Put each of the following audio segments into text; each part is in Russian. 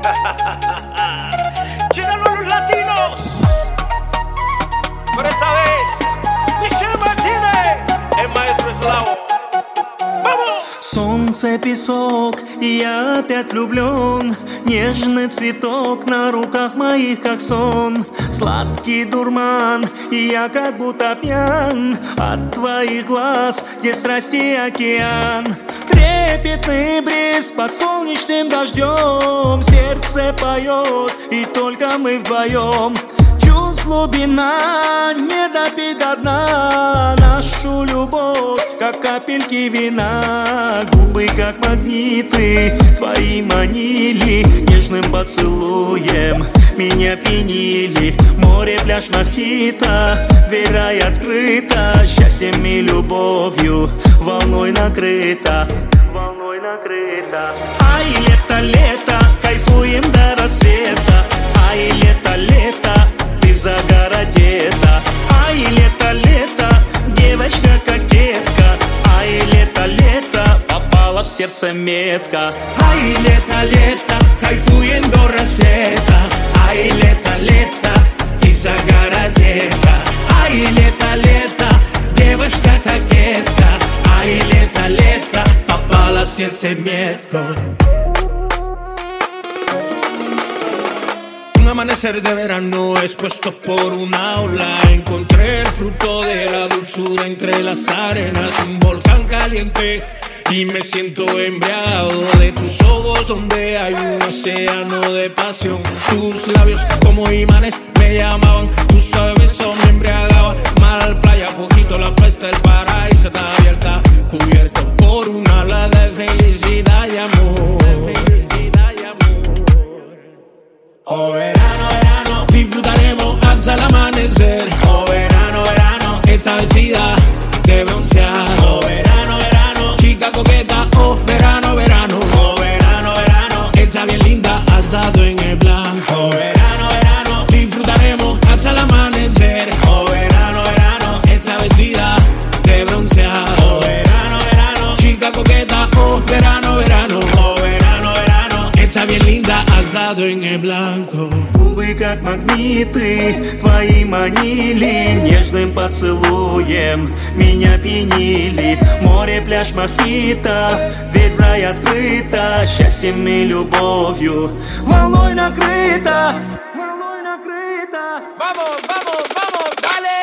Llegaron los latinos. Por esta vez, Michelle Martínez, el maestro Eslavo. ¡Vamos! Солнце, песок, и я опять влюблен. Нежный цветок на руках моих, как сон. Сладкий дурман, и я как будто пьян от твоих глаз, где страсти океан. Трепетный бриз под солнечным дождем. Сердце поет, и только мы вдвоем. Чувств глубина, не допить до дна нашу любовь, как капельки вина. Губы, как магниты, твои манили нежным поцелуем, меня пьянили. Море, пляж, мохито, дверь рай открыта. Счастьем и любовью волной накрыта. Волной накрыта. Ай, лето, лето, кайфуем до рассвета. Ай, лето, лето, ты в загородета. Ай, лето, лето, девочка-кокетка. Ай, лето, лето, попала в сердце метка. Ай, лето, лето, кайфуем до рассвета. Ай, лето, лето, ты загородета. Ай, лето, лето, девочка-кокетка. Ай, лето, лето, попала в сердце метка. Un amanecer de verano expuesto por una ola. Encontré el fruto de la dulzura entre las arenas. Un volcán caliente y me siento embriagado de tus ojos donde hay un océano de pasión. Tus labios como imanes me llamaban, tu suave beso me embriagaba. Mar, playa, poquito la puerta del paraíso está abierta, cubierto por una ala de felicidad y amor. Oh verano, verano, disfrutaremos hasta el amanecer. Oh verano, verano, esta vestida de broncear. Oh verano, verano, chica coqueta. Oh verano, verano, oh verano, verano, está bien linda, has dado en el blanco. Oh verano, verano, disfrutaremos hasta el amanecer. Oh verano, verano, esta vestida de broncear. Oh verano, verano, chica coqueta. Oh verano, verano, oh verano, verano, está bien linda, has dado en el blanco. Губы, как магниты, твои манили нежным поцелуем, меня пьянили. Море, пляж, мохито, дверь в рай открыта. Счастьем и любовью волной накрыта. Волной накрыта. Vamos, vamos, vamos, dale.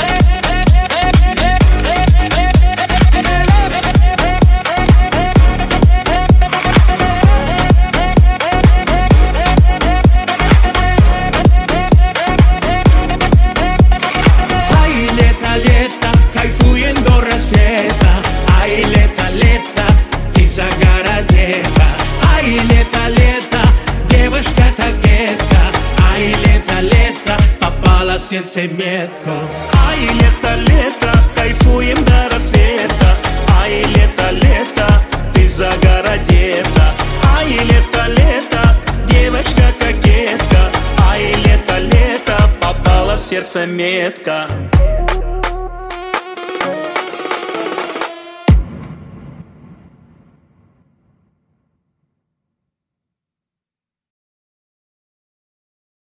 Сердце метко. Ай, лето, лето, кайфуем до рассвета. Ай, лето, лето, ты в загородета. Ай, лето, лето, девочка-кокетка. Ай, лето, лето, попала в сердце метка.